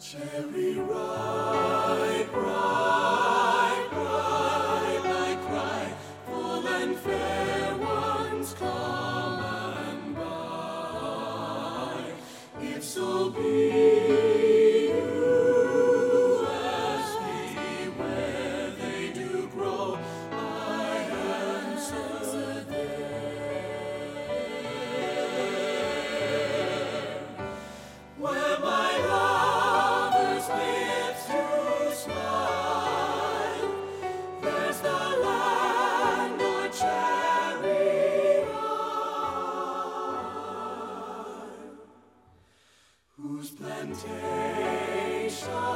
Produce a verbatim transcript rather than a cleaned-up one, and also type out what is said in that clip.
Cherry ripe, ripe, ripe, I cry, full and fair ones come and buy. If so be you ask me where they do grow, I answer there. Where my lover's lips do smile, there's the land of cherry ripe, whose plantation